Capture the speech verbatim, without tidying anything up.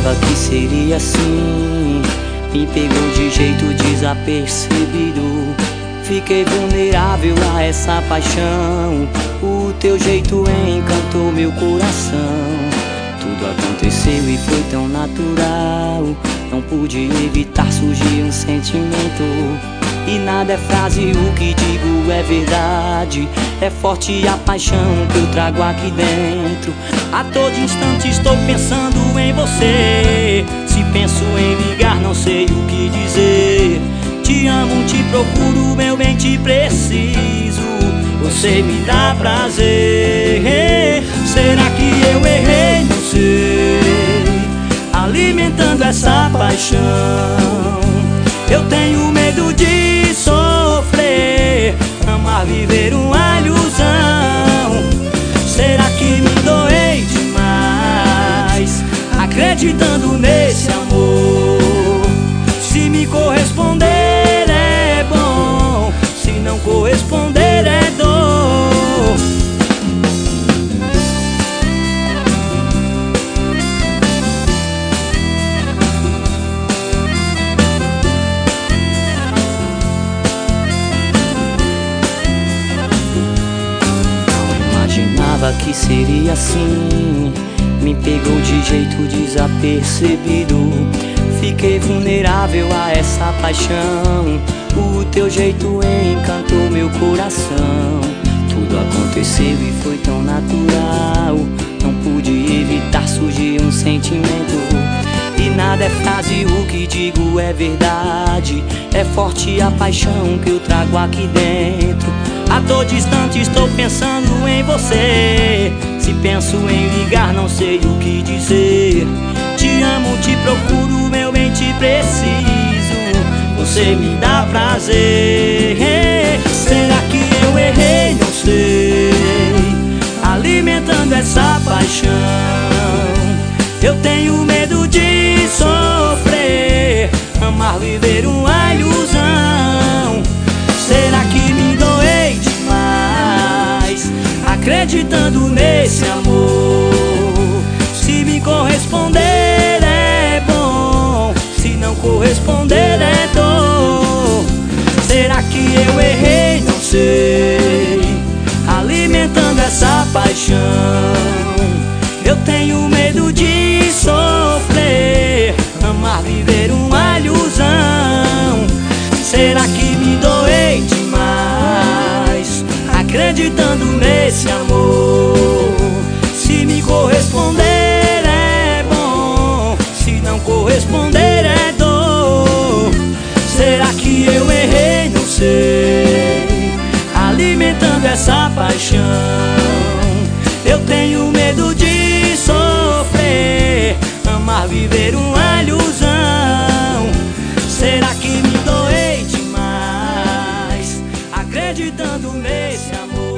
imaginava que seria assim. Me pegou de jeito desapercebido. Fiquei vulnerável a essa paixão. O teu jeito encantou meu coração. Tudo aconteceu e foi tão natural. Não pude evitar, surgir um sentimento. E nada é frase, o que digo é verdade. É forte a paixão que eu trago aqui dentro. A todo instante estou pensando em você. Se penso em ligar, não sei o que dizer. Te amo, te procuro, meu bem, te preciso. Você me dá prazer. Será que eu errei? Não sei. Alimentando essa paixão. Eu tenho medo de sofrer, amar, viver uma ilusão. Será que me doei demais, acreditando nesse amor? Se me corresponder é bom, se não corresponder é dor. Que seria assim. Me pegou de jeito desapercebido. Fiquei vulnerável a essa paixão. O teu jeito encantou meu coração. Tudo aconteceu e foi tão natural. Não pude evitar, surgir um sentimento. E nada é frase, o que digo é verdade. É forte a paixão que eu trago aqui dentro. A todo instante estou pensando em você. Se penso em ligar, não sei o que dizer. Te amo, te procuro, meu bem, te preciso. Você me dá prazer. Será que eu errei? Não sei. Alimentando essa paixão. Eu tenho medo de sofrer, amar, viver uma ilusão. Será que me doei demais, acreditando nesse amor? Se me corresponder é bom, se não corresponder é dor. Será que eu errei? Não sei. Alimentando essa paixão. Eu tenho medo de sofrer, amar, viver uma ilusão. Será que me doei demais, acreditando nesse amor? Se me corresponder é bom, se não corresponder é dor. Será que eu errei? Não sei. Alimentando essa paixão. Eu tenho medo de sofrer, amar, viver uma ilusão. Será que me doei demais, acreditando nesse amor?